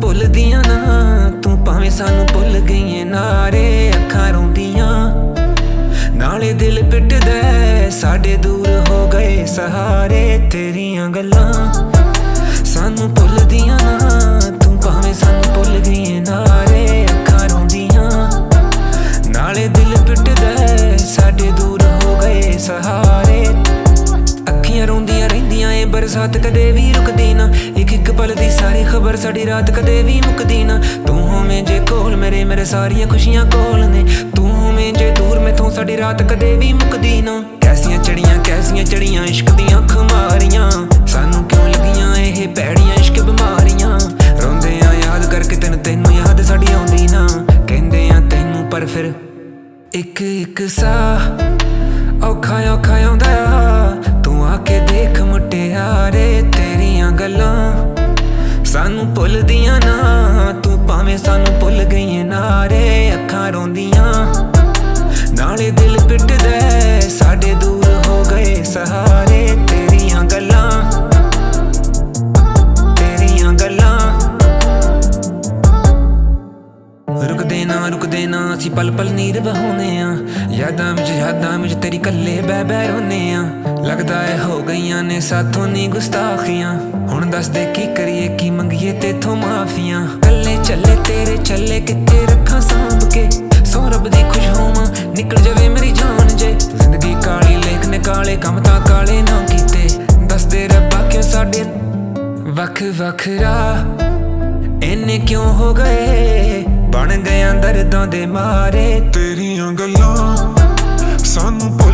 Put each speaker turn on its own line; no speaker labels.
ਭੁੱਲਦੀਆਂ ਨਾ ਤੂੰ, ਭਾਵੇਂ ਸਾਨੂੰ ਭੁੱਲ ਗਈਏ ਨਾਰੇ ਅੱਖਾਂ ਰੋਂਦੀਆਂ ਨਾਲੇ ਦਿਲ ਪਿੱਟਦਾ ਸਾਡੇ ਦੂਰ ਹੋ ਗਏ ਸਹਾਰੇ। ਤੇਰੀਆਂ ਗੱਲਾਂ ਸਾਨੂੰ ਭੁੱਲਦੀਆਂ ਨਾ ਤੂੰ, ਭਾਵੇਂ ਸਾਨੂੰ ਭੁੱਲ ਗਈਏ ਨਾਰੇ ਅੱਖਾਂ ਰੋਂਦੀਆਂ ਨਾਲੇ ਦਿਲ ਪਿੱਟਦਾ ਸਾਡੇ ਦੂਰ ਹੋ ਗਏ ਸਹਾਰੇ। ਅੱਖੀਆਂ ਰੋਂਦੀਆਂ ਰਹਿੰਦੀਆਂ ਏ ਬਰਸਾਤ ਕਦੇ ਵੀ ਰੁਕਦੀ ਨਾ, ਇੱਕ ਇੱਕ ਪਲ ਦੀ ਸਾਰੀ ਖਬਰ ਸਾਡੀ ਰਾਤ ਕਦੇ ਵੀ ਮੁੱਕਦੀ ਨਾ। ਤੂੰ ਹੋਵੇਂ ਜੇ ਕੋਲ ਮੇਰੇ ਸਾਰੀਆਂ ਖੁਸ਼ੀਆਂ ਕੋਲ ਨੇ, ਤੂੰ ਹੋਵੇਂ ਜੇ ਦੂਰ ਮੈਥੋਂ ਸਾਡੀ ਰਾਤ ਕਦੇ ਵੀ ਮੁੱਕਦੀ ਨਾ। ਕੈਸੀਆਂ ਚੜੀਆਂ ਇਸ਼ਕ ਦੀਆਂ ਖੁਮਾਰੀਆਂ, ਸਾਨੂੰ ਕਿਉਂ ਲੱਗੀਆਂ ਇਹ ਭੈੜੀਆਂ ਇਸ਼ਕ ਬਿਮਾਰੀਆਂ। ਰੋਂਦੇ ਆ ਯਾਦ ਕਰਕੇ ਤੈਨੂੰ ਯਾਦ ਸਾਡੀ ਆਉਂਦੀ ਨਾ, ਕਹਿੰਦੇ ਆ ਤੈਨੂੰ ਪਰ ਫਿਰ ਇੱਕ ਇੱਕ ਸਾਹ ਔਖਾ ਆਉਂਦਾ ਆ। ਤੂੰ ਆ ਕੇ ਦੇਖ ਮੁਟਿਆਰੇ, ਤੇਰੀਆਂ ਗੱਲਾਂ ਸਾਨੂੰ ਭੁੱਲਦੀਆਂ ਨਾ ਤੂੰ, ਭਾਵੇਂ ਸਾਨੂੰ ਭੁੱਲ ਗਈਏ ਨਾਰੇ ਅੱਖਾਂ ਰੋਂਦੀਆਂ ਨਾਲੇ ਦਿਲ ਪਿੱਟਦਾ ਸਾਡੇ ਦੂਰ ਹੋ ਗਏ ਸਹਾਰੇ। ਤੇਰੀਆਂ ਗੱਲਾਂ ਰੁਕਦੇ ਨਾ ਅਸੀਂ ਪਲ ਪਲ ਨੀਰ ਵਹਾਉਂਦੇ ਆ, ਯਾਦਾਂ ਵਿੱਚ ਤੇਰੀ ਕੱਲੇ ਬਹਿ ਰੋਨੇ ਆ। ਲੱਗਦਾ ਏ ਹੋ ਗਈਆਂ ਨੇ ਸਾਥੋਂ ਨੀ ਗੁਸਤਾਖੀਆਂ, ਹੁਣ ਦੱਸ ਦੇ ਕੀ ਕਰੀਏ ਕੀ ਮੰਗੀਏ ਤੇਥੋਂ ਮਾਫੀਆਂ। ਕੱਲੇ ਚੱਲੇ ਤੇਰੇ ਚੱਲੇ ਕਿੱਥੇ ਰੱਖਾਂ ਸਾਂਭ ਕੇ, ਸੋ ਰੱਬ ਦੀ ਖੁਸ਼ ਹੋਵਾਂ ਨਿਕਲ ਜਾਵੇ ਮੇਰੀ ਜਾਨ ਜੇ। ਜ਼ਿੰਦਗੀ ਕਾਲੀ ਲੇਖ ਨੇ ਕਾਲੇ ਕੰਮ ਤਾਂ ਕਾਲੇ ਨਾ ਕੀਤੇ, ਦੱਸਦੇ ਰੱਬਾ ਕਿਉਂ ਸਾਡੇ ਵੱਖ ਰਾਹ ਇੰਨੇ ਕਿਉਂ ਹੋ ਗਏ, ਬਣ ਗਿਆ ਦਰਦਾਂ ਦੇ ਮਾਰੇ।
ਤੇਰੀਆਂ ਗੱਲਾਂ ਸਾਨੂੰ